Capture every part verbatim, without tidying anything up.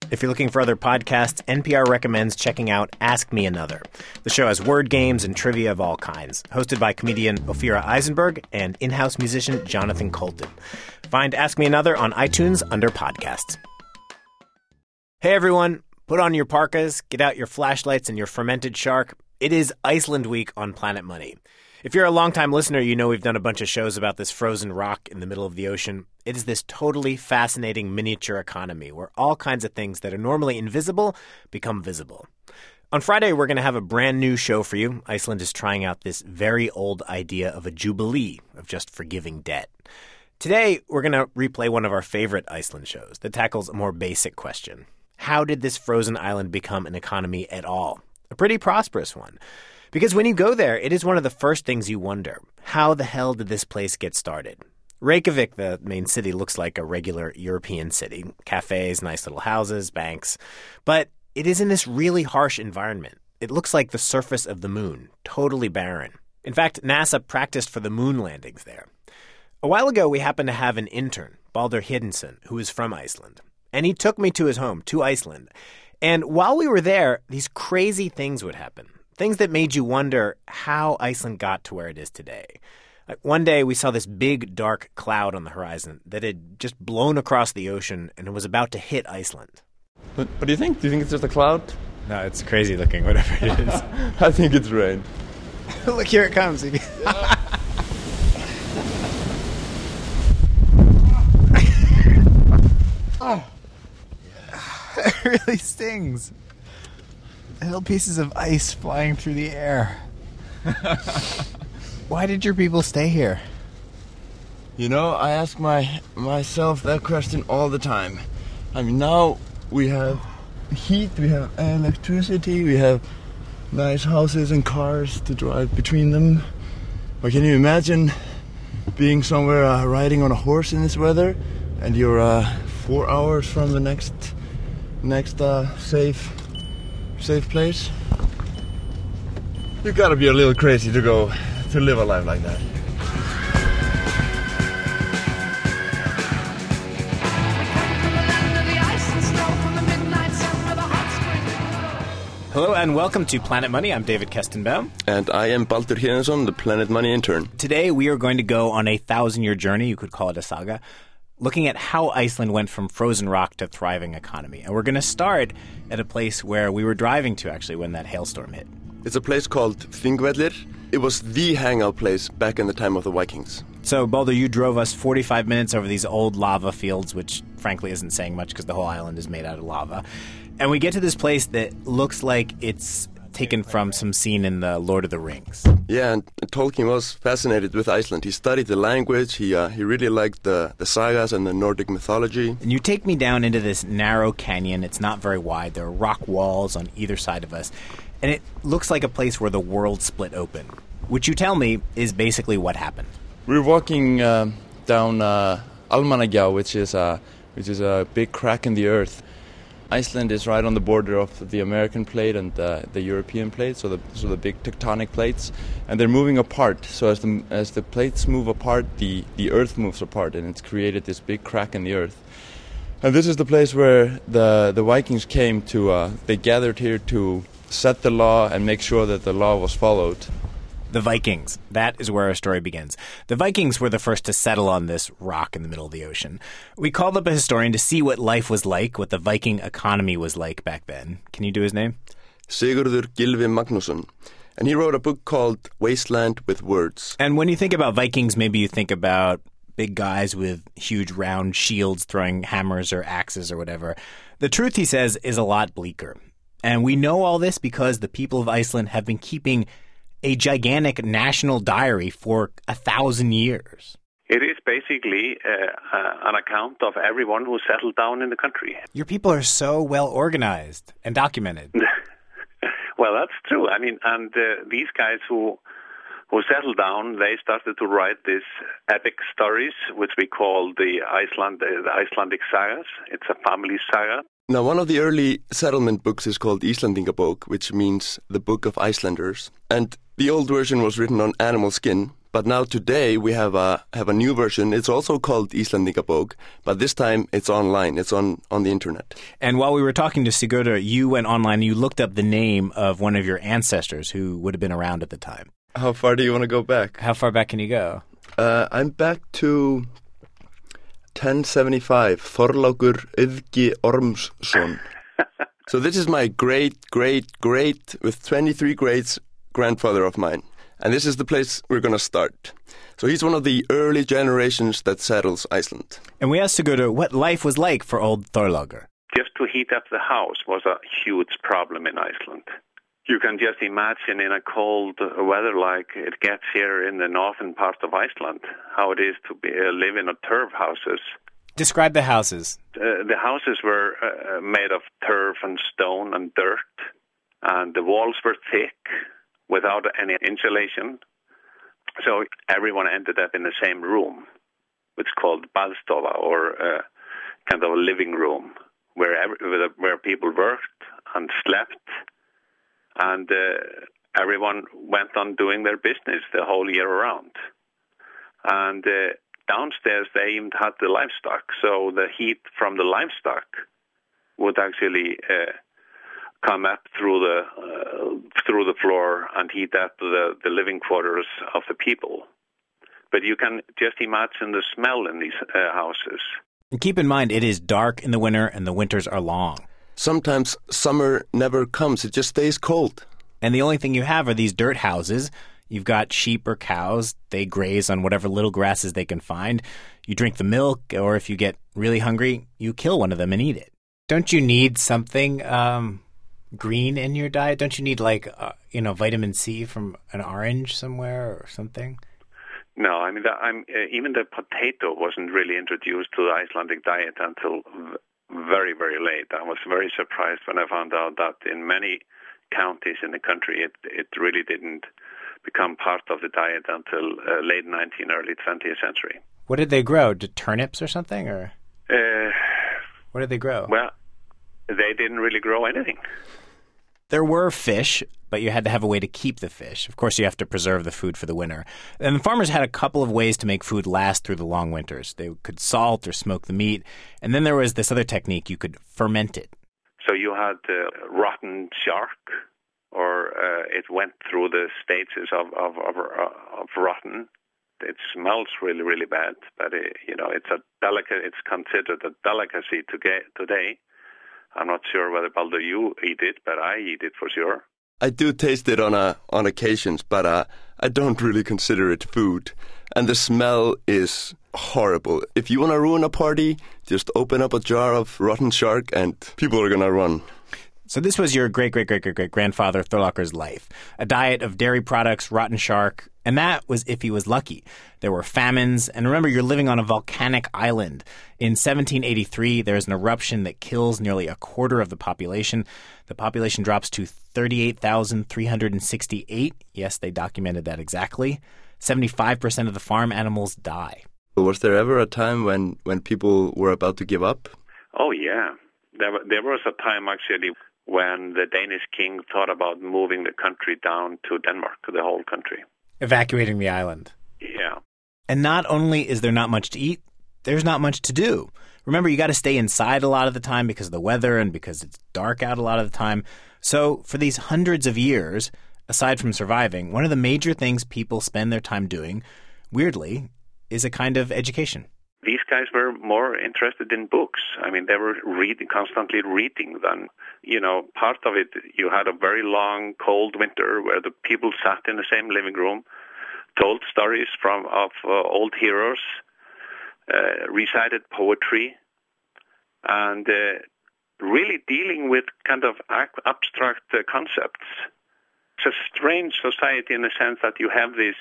If you're looking for other podcasts, N P R recommends checking out Ask Me Another. The show has word games and trivia of all kinds, hosted by comedian Ophira Eisenberg and in-house musician Jonathan Colton. Find Ask Me Another on iTunes under podcasts. Hey everyone, put on your parkas, get out your flashlights and your fermented shark. It is Iceland Week on Planet Money. If you're a longtime listener, you know we've done a bunch of shows about this frozen rock in the middle of the ocean. It is this totally fascinating miniature economy where all kinds of things that are normally invisible become visible. On Friday, we're going to have a brand new show for you. Iceland is trying out this very old idea of a jubilee, of just forgiving debt. Today, we're going to replay one of our favorite Iceland shows that tackles a more basic question. How did this frozen island become an economy at all? A pretty prosperous one. Because when you go there, it is one of the first things you wonder. How the hell did this place get started? Reykjavik, the main city, looks like a regular European city. Cafes, nice little houses, banks. But it is in this really harsh environment. It looks like the surface of the moon, totally barren. In fact, NASA practiced for the moon landings there. A while ago, we happened to have an intern, Baldur Hiddenson, who is from Iceland. And he took me to his home, to Iceland. And while we were there, these crazy things would happen. Things that made you wonder how Iceland got to where it is today. Like one day we saw this big dark cloud on the horizon that had just blown across the ocean and it was about to hit Iceland. What, what do you think? Do you think it's just a cloud? No, it's crazy looking, whatever it is. I think it's rain. Look, here it comes. Oh. It really stings. Little pieces of ice flying through the air. Why did your people stay here? You know, I ask my myself that question all the time. I mean, now we have heat, we have electricity, we have nice houses and cars to drive between them. But can you imagine being somewhere uh, riding on a horse in this weather, and you're uh, four hours from the next next uh, safe safe place? You gotta be a little crazy to go to live a life like that. Hello and welcome to Planet Money. I'm David Kestenbaum. And I am Baldur Hiddenson, the Planet Money intern. Today we are going to go on a thousand-year journey, you could call it a saga, looking at how Iceland went from frozen rock to thriving economy. And we're going to start at a place where we were driving to, actually, when that hailstorm hit. It's a place called Þingvellir. It was the hangout place back in the time of the Vikings. So, Baldur, you drove us forty-five minutes over these old lava fields, which frankly isn't saying much because the whole island is made out of lava. And we get to this place that looks like it's taken from some scene in the Lord of the Rings. Yeah, and Tolkien was fascinated with Iceland. He studied the language, he uh, he really liked the, the sagas and the Nordic mythology. And you take me down into this narrow canyon. It's not very wide. There are rock walls on either side of us. And it looks like a place where the world split open, which you tell me is basically what happened. We're walking uh, down uh, Almannagjá, which is, uh, which is a big crack in the earth. Iceland is right on the border of the American plate and uh, the European plate, so the so the big tectonic plates, and they're moving apart. So as the as the plates move apart, the, the earth moves apart, and it's created this big crack in the earth. And this is the place where the the Vikings came to. Uh, they gathered here to set the law and make sure that the law was followed. The Vikings. That is where our story begins. The Vikings were the first to settle on this rock in the middle of the ocean. We called up a historian to see what life was like, what the Viking economy was like back then. Can you do his name? Sigurður Gylfi Magnússon. And he wrote a book called Wasteland with Words. And when you think about Vikings, maybe you think about big guys with huge round shields throwing hammers or axes or whatever. The truth, he says, is a lot bleaker. And we know all this because the people of Iceland have been keeping a gigantic national diary for a thousand years. It is basically uh, uh, an account of everyone who settled down in the country. Your people are so well organized and documented. Well, that's true. I mean, and uh, these guys who who settled down, they started to write these epic stories, which we call the Iceland uh, the Icelandic sagas. It's a family saga. Now, one of the early settlement books is called Íslendingabók, which means the Book of Icelanders. And the old version was written on animal skin, But now today we have a have a new version. It's also called Íslendingabók, but this time it's online. It's on, on the internet. And while we were talking to Sigurður, you went online and you looked up the name of one of your ancestors who would have been around at the time. How far do you want to go back? How far back can you go? Uh, I'm back to ten seventy-five, Þorlákur Auðgi Ormsson. So this is my great, great, great, with twenty-three greats, grandfather of mine. And this is the place we're going to start. So he's one of the early generations that settles Iceland. And we asked Sigurður what life was like for old Þorlákur. Just to heat up the house was a huge problem in Iceland. You can just imagine in a cold weather like it gets here in the northern part of Iceland, how it is to be, uh, live in a turf houses. Describe the houses. Uh, the houses were uh, made of turf and stone and dirt, and the walls were thick, without any insulation. So everyone ended up in the same room, which is called baðstofa, or uh, kind of a living room, where every, where people worked and slept, and uh, everyone went on doing their business the whole year around. And uh, downstairs they even had the livestock, so the heat from the livestock would actually uh, come up through the uh, through the floor and heat up the, the living quarters of the people. But you can just imagine the smell in these uh, houses. And keep in mind, it is dark in the winter and the winters are long. Sometimes summer never comes. It just stays cold. And the only thing you have are these dirt houses. You've got sheep or cows. They graze on whatever little grasses they can find. You drink the milk, or if you get really hungry, you kill one of them and eat it. Don't you need something um, green in your diet? Don't you need, like, uh, you know, vitamin C from an orange somewhere or something? No, I mean, the, I'm, uh, even the potato wasn't really introduced to the Icelandic diet until v- very, very late. I was very surprised when I found out that in many counties in the country, it, it really didn't become part of the diet until uh, late nineteenth, early twentieth century. What did they grow? Did turnips or something? Or uh, what did they grow? Well, they didn't really grow anything. There were fish, but you had to have a way to keep the fish. Of course, you have to preserve the food for the winter. And the farmers had a couple of ways to make food last through the long winters. They could salt or smoke the meat. And then there was this other technique. You could ferment it. So you had uh, rotten shark, or uh, it went through the stages of, of, of, of rotten. It smells really, really bad, but it, you know, it's a delicate. It's considered a delicacy to get today. I'm not sure whether, Baldur, you eat it, but I eat it for sure. I do taste it on a, on occasions, but uh, I don't really consider it food. And the smell is horrible. If you want to ruin a party, just open up a jar of rotten shark and people are going to run. So this was your great-great-great-great-grandfather Þorlákur's life. A diet of dairy products, rotten shark, and that was if he was lucky. There were famines, and remember, you're living on a volcanic island. In seventeen eighty-three, there's an eruption that kills nearly a quarter of the population. The population drops to thirty-eight thousand three hundred sixty-eight. Yes, they documented that exactly. seventy-five percent of the farm animals die. Was there ever a time when, when people were about to give up? Oh, yeah. There, there was a time, actually, when the Danish king thought about moving the country down to Denmark, the whole country. Evacuating the island. Yeah. And not only is there not much to eat, there's not much to do. Remember, you got to stay inside a lot of the time because of the weather and because it's dark out a lot of the time. So for these hundreds of years, aside from surviving, one of the major things people spend their time doing, weirdly, is a kind of education. These guys were more interested in books. I mean, they were reading, constantly reading than, you know, part of it, you had a very long, cold winter where the people sat in the same living room, told stories from of uh, old heroes, uh, recited poetry, and uh, really dealing with kind of abstract uh, concepts. It's a strange society in the sense that you have this...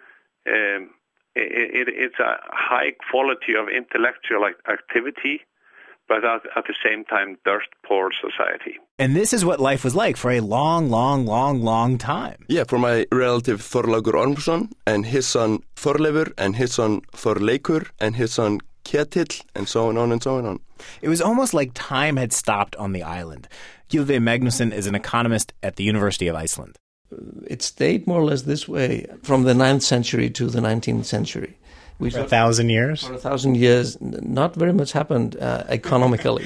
Um, It, it, it's a high quality of intellectual activity, but at, at the same time, dirt-poor society. And this is what life was like for a long, long, long, long time. Yeah, for my relative Þorlákur Ormsson and his son Þorleifur and his son Þorleikur and his son Ketill and so on and so on. It was almost like time had stopped on the island. Gylfi Magnússon is an economist at the University of Iceland. It stayed more or less this way from the ninth century to the nineteenth century. We for a thousand years? For a thousand years, not very much happened uh, economically.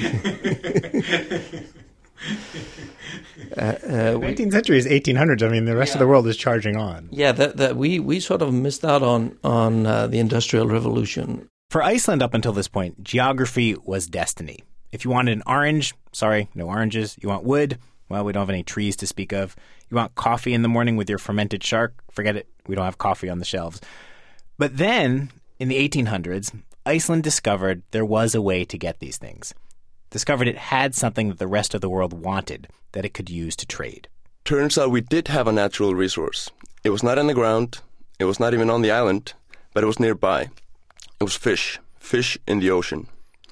uh, uh, nineteenth century is eighteen hundreds. I mean, the rest yeah. of the world is charging on. Yeah, that, that we, we sort of missed out on, on uh, the Industrial Revolution. For Iceland up until this point, geography was destiny. If you wanted an orange, sorry, no oranges. You want wood, well, we don't have any trees to speak of. You want coffee in the morning with your fermented shark, forget it. We don't have coffee on the shelves. But then, in the eighteen hundreds, Iceland discovered there was a way to get these things. Discovered it had something that the rest of the world wanted that it could use to trade. Turns out we did have a natural resource. It was not in the ground. It was not even on the island, but it was nearby. It was fish, fish in the ocean.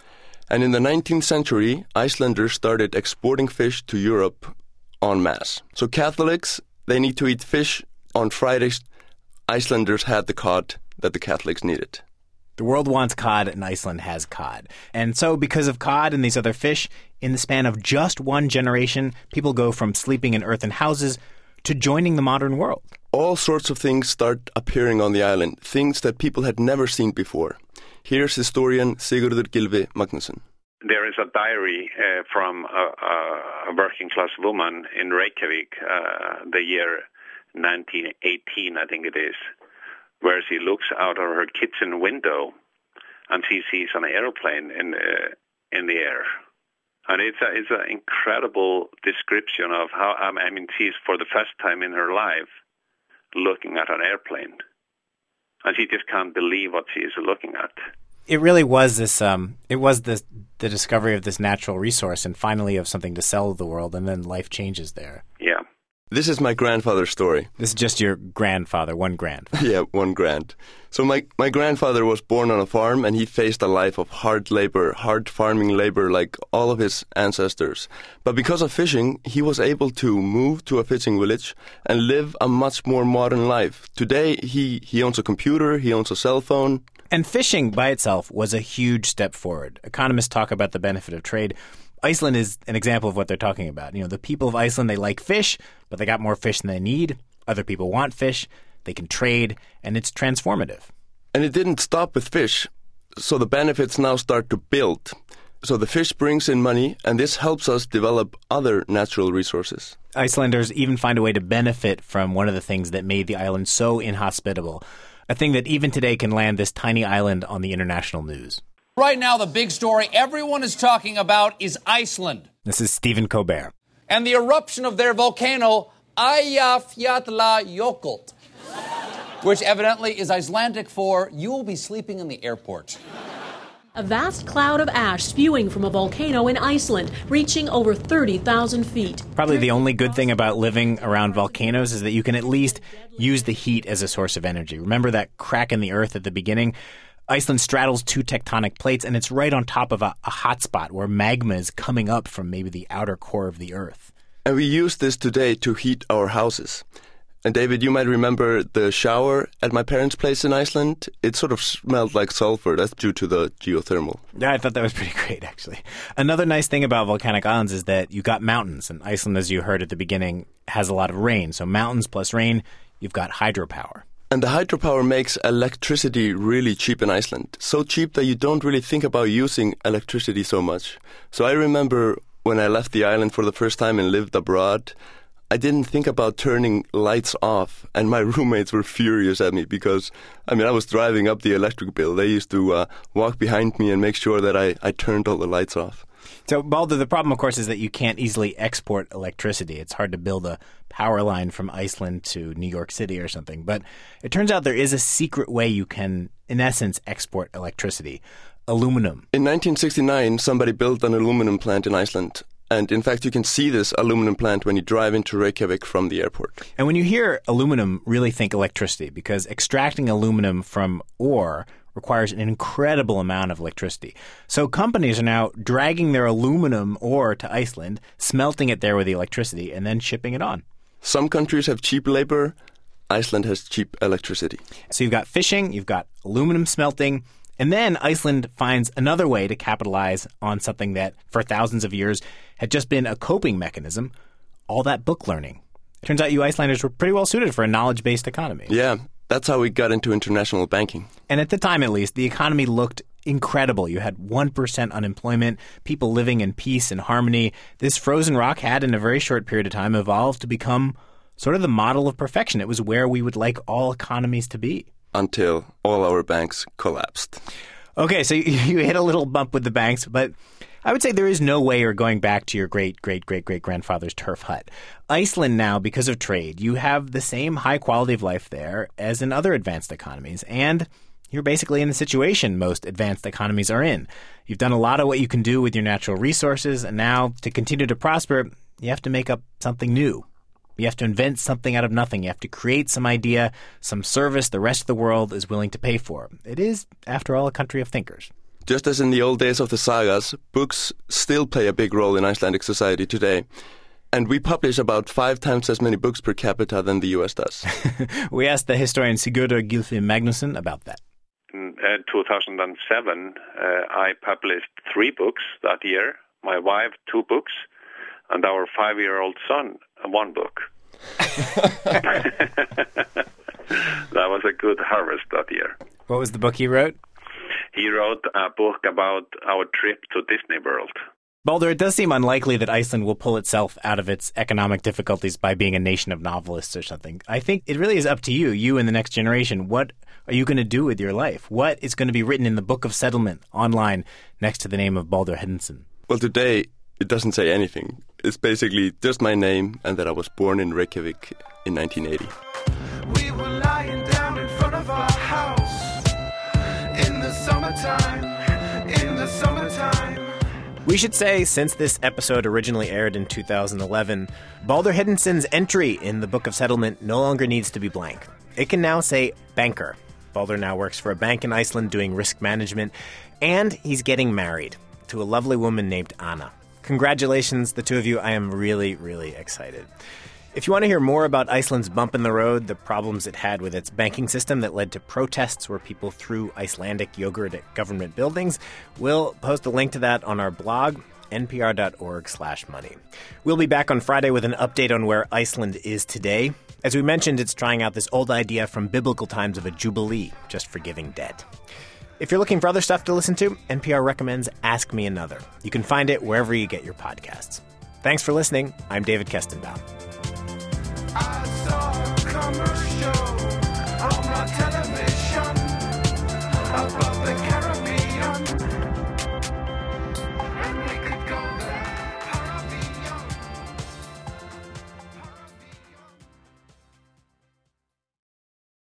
And in the nineteenth century, Icelanders started exporting fish to Europe en masse. So Catholics, they need to eat fish. On Fridays, Icelanders had the cod that the Catholics needed. The world wants cod, and Iceland has cod. And so because of cod and these other fish, in the span of just one generation, people go from sleeping in earthen houses to joining the modern world. All sorts of things start appearing on the island, things that people had never seen before. Here's historian Sigurður Gylfi Magnusson. There is a diary uh, from a, a working-class woman in Reykjavik, uh, the year nineteen eighteen, I think it is, where she looks out of her kitchen window and she sees an airplane in uh, in the air. And it's a, it's an incredible description of how, I mean, she's for the first time in her life looking at an airplane. And she just can't believe what she is looking at. It really was this, um, it was this, the discovery of this natural resource and finally of something to sell to the world, and then life changes there. Yeah. This is my grandfather's story. This is just your grandfather, one grand. Yeah, one grand. So my, my grandfather was born on a farm, and he faced a life of hard labor, hard farming labor like all of his ancestors. But because of fishing, he was able to move to a fishing village and live a much more modern life. Today, he, he owns a computer, he owns a cell phone. And fishing by itself was a huge step forward. Economists talk about the benefit of trade. Iceland is an example of what they're talking about. You know, the people of Iceland, they like fish, but they got more fish than they need. Other people want fish. They can trade, and it's transformative. And it didn't stop with fish. So the benefits now start to build. So the fish brings in money, and this helps us develop other natural resources. Icelanders even find a way to benefit from one of the things that made the island so inhospitable, a thing that even today can land this tiny island on the international news. Right now, the big story everyone is talking about is Iceland. This is Stephen Colbert. And the eruption of their volcano, Eyjafjallajökull, which evidently is Icelandic for, you will be sleeping in the airport. A vast cloud of ash spewing from a volcano in Iceland, reaching over thirty thousand feet. Probably the only good thing about living around volcanoes is that you can at least use the heat as a source of energy. Remember that crack in the earth at the beginning? Iceland straddles two tectonic plates, and it's right on top of a, a hot spot where magma is coming up from maybe the outer core of the earth. And we use this today to heat our houses. And David, you might remember the shower at my parents' place in Iceland. It sort of smelled like sulfur. That's due to the geothermal. Yeah, I thought that was pretty great, actually. Another nice thing about volcanic islands is that you got mountains. And Iceland, as you heard at the beginning, has a lot of rain. So mountains plus rain, you've got hydropower. And the hydropower makes electricity really cheap in Iceland. So cheap that you don't really think about using electricity so much. So I remember when I left the island for the first time and lived abroad, I didn't think about turning lights off. And my roommates were furious at me because, I mean, I was driving up the electric bill. They used to uh, walk behind me and make sure that I, I turned all the lights off. So, Baldur, the problem, of course, is that you can't easily export electricity. It's hard to build a power line from Iceland to New York City or something. But it turns out there is a secret way you can, in essence, export electricity. Aluminum. In nineteen sixty-nine, somebody built an aluminum plant in Iceland. And in fact, you can see this aluminum plant when you drive into Reykjavik from the airport. And when you hear aluminum, really think electricity, because extracting aluminum from ore requires an incredible amount of electricity. So companies are now dragging their aluminum ore to Iceland, smelting it there with the electricity, and then shipping it on. Some countries have cheap labor. Iceland has cheap electricity. So you've got fishing, you've got aluminum smelting, and then Iceland finds another way to capitalize on something that for thousands of years had just been a coping mechanism, all that book learning. Turns out you Icelanders were pretty well suited for a knowledge-based economy. Yeah, that's how we got into international banking. And at the time, at least, the economy looked incredible. You had one percent unemployment, people living in peace and harmony. This frozen rock had, in a very short period of time, evolved to become sort of the model of perfection. It was where we would like all economies to be. Until all our banks collapsed. Okay, so you, you hit a little bump with the banks, but I would say there is no way you're going back to your great, great, great, great grandfather's turf hut. Iceland now, because of trade, you have the same high quality of life there as in other advanced economies, and you're basically in the situation most advanced economies are in. You've done a lot of what you can do with your natural resources, and now to continue to prosper, you have to make up something new. You have to invent something out of nothing. You have to create some idea, some service the rest of the world is willing to pay for. It is, after all, a country of thinkers. Just as in the old days of the sagas, books still play a big role in Icelandic society today. And we publish about five times as many books per capita than the U S does. We asked the historian Sigurður Gylfi Magnusson about that. In uh, two thousand seven, uh, I published three books that year. My wife, two books, and our five-year-old son, one book. That was a good harvest that year. What was the book he wrote? He wrote a book about our trip to Disney World. Baldur, it does seem unlikely that Iceland will pull itself out of its economic difficulties by being a nation of novelists or something. I think it really is up to you, you and the next generation. What are you going to do with your life? What is going to be written in the Book of Settlement online next to the name of Baldur Hedinson? Well, today it doesn't say anything. It's basically just my name and that I was born in Reykjavik in nineteen eighty. We were lying down in front of our house in the summertime, in the summertime. We should say, since this episode originally aired in two thousand eleven, Baldur Hedinson's entry in the Book of Settlement no longer needs to be blank. It can now say banker. Baldur now works for a bank in Iceland doing risk management, and he's getting married to a lovely woman named Anna. Congratulations, the two of you. I am really, really excited. If you want to hear more about Iceland's bump in the road, the problems it had with its banking system that led to protests where people threw Icelandic yogurt at government buildings, we'll post a link to that on our blog, npr.org slash money. We'll be back on Friday with an update on where Iceland is today. As we mentioned, it's trying out this old idea from biblical times of a jubilee, just forgiving debt. If you're looking for other stuff to listen to, N P R recommends Ask Me Another. You can find it wherever you get your podcasts. Thanks for listening. I'm David Kestenbaum. I saw a commercial.